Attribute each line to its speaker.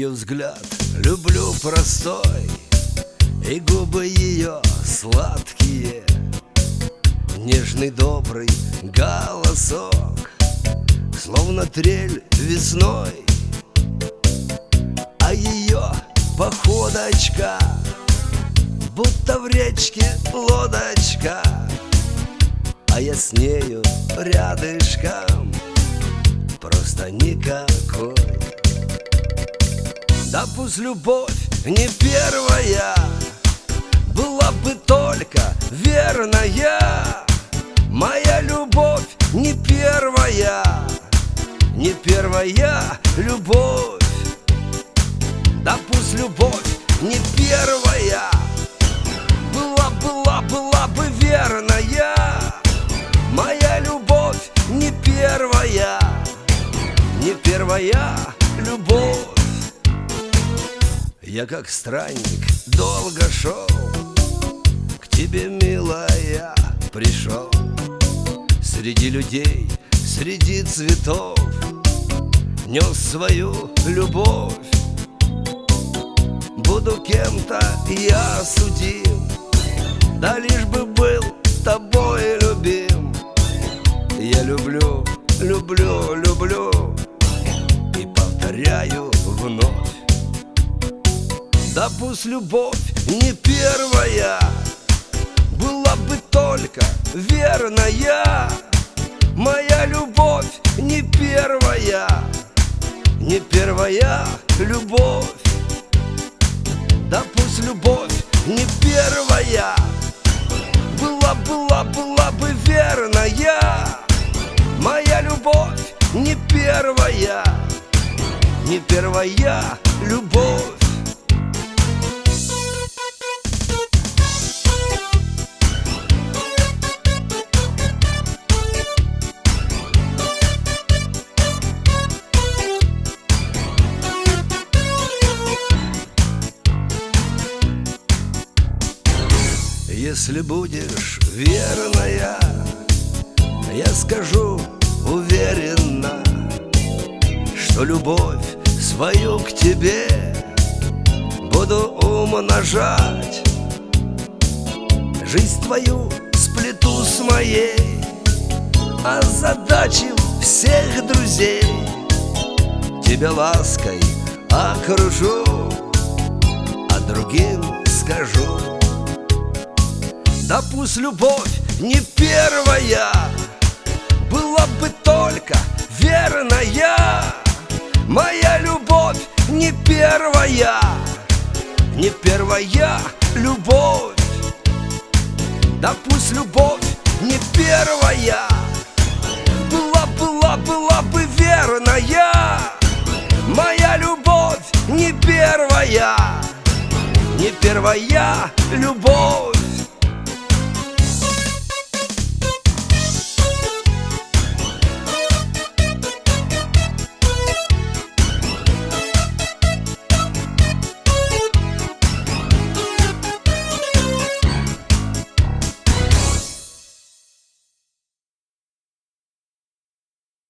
Speaker 1: ее взгляд люблю простой, и губы ее сладкие, нежный добрый голосок, словно трель весной. А ее походочка, будто в речке лодочка, а я с нею рядышком, просто никакой. Да пусть любовь не первая, была бы только верная. Моя любовь не первая, не первая любовь. Да пусть любовь не первая, была бы верная. Моя любовь не первая, не первая любовь. Я как странник долго шел, к тебе, милая, пришел. Среди людей, среди цветов нес свою любовь. Буду кем-то я судим, да лишь бы был тобой любим. Я люблю, люблю, люблю и повторяю вновь. Да пусть любовь не первая, была бы только верная. Моя любовь не первая, не первая любовь. Да пусть любовь не первая, была бы верная. Моя любовь не первая, не первая любовь. Если будешь верная, я скажу уверенно, что любовь свою к тебе буду умножать. Жизнь твою сплету с моей, озадачив всех друзей. Тебя лаской окружу, а другим скажу. Да пусть любовь не первая, была бы только верная. Моя любовь не первая, не первая любовь. Да пусть любовь не первая, была бы верная. Моя любовь не первая, не первая любовь.